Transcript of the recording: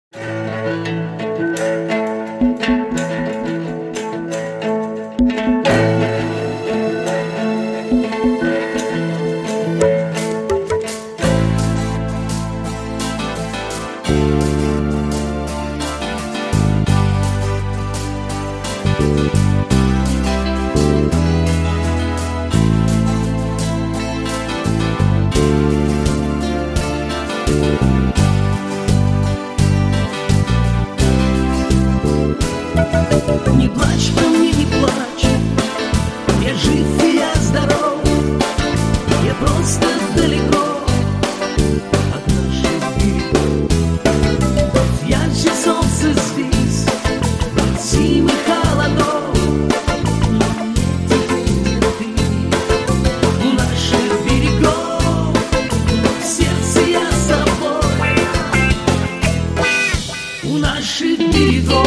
Не плачь по мне, не плачь, я жив и я здоров, я просто далеко от наших берегов. Ярче солнце здесь, зимы холодов, теперь ты у наших берегов, в сердце я с тобой, у наших берегов.